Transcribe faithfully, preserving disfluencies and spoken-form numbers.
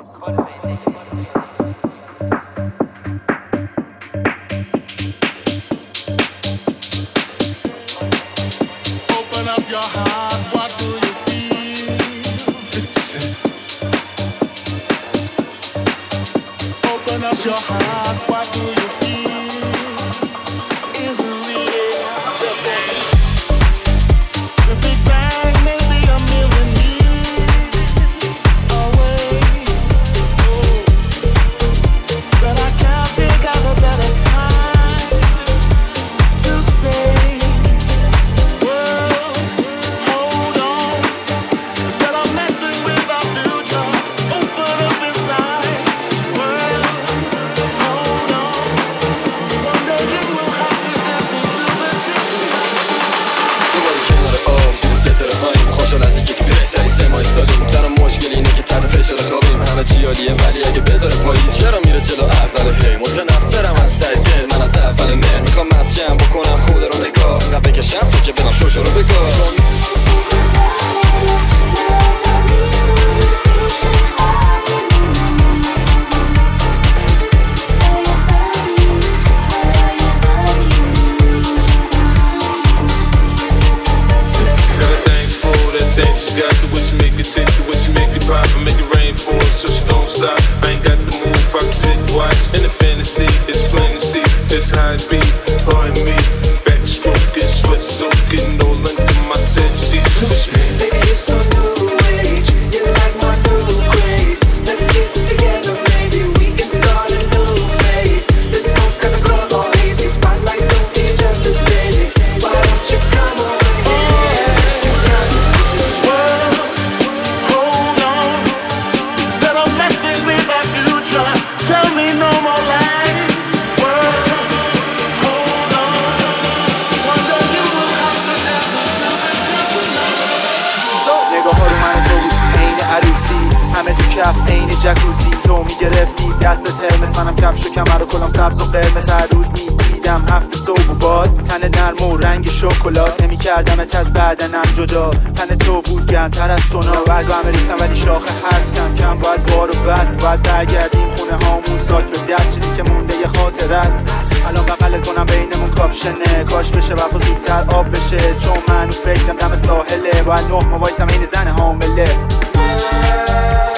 Open up your heart, what do you feel? Open up your heart, what do you feel? Is it real? The Big Bang may be a million years away, oh, but I can't think of a better time to say, world, hold on. Instead of messing with our future, open up inside. World, hold on. One day you will have to dance into the children. دوباره کنار آب زیر ستاره هاییم خوشحال از اینکه تو بهترین سه ماه سالیم تنها مشکل اینه که تحت فشار خوابیم همه چی عالیه ولی اگه بذاره پاییز چرا میره جلو اول هی متنفرم از ته دل من از اول مهر میخوام مسجم بکنم خود رو نگاه نه بکشم تو که بدم شوشو رو بگاه Things you got to what you make it take to what you make it pop and make it rain for us so she don't stop. I ain't got the move, I can sit and watch. In the fantasy, it's plain to see just how it be. Pardon me, backstroking, sweat soaking all under my set sheets. Baby, you're so new age, you're like my new craze. Let's get together, maybe we can start a new phase. This house got the club all hazy, spotlights don't do you justice, baby. Why don't you come over here? Hold on. Instead of messing with our future, tell me no more lies. World, hold on. One day you will have to dance until the children. نگاه ها رو من تو بود عین عروسی همه تو کف عین جکوزی تو میگرفتی دست ترمز منم کفش و کمر و کلام سبز و قرمز هر روز میدیدم هفته صبح و باد تن نرم و رنگ شکلات نمیکردمت از بدنم جدا تن تو بود گرمتر از سونا برگو همه ریختم ولی شاخه هست کم کم باید بار و بس باید برگردیم خونه هامون ساک به دست چیزی که مونده یه خاطر است الان بغل کنم بینمون کاپشنه کاش بشه وقت زودتر آب بشه چون من فکرم دم ساحله باید نه ما وایسم این زن حامله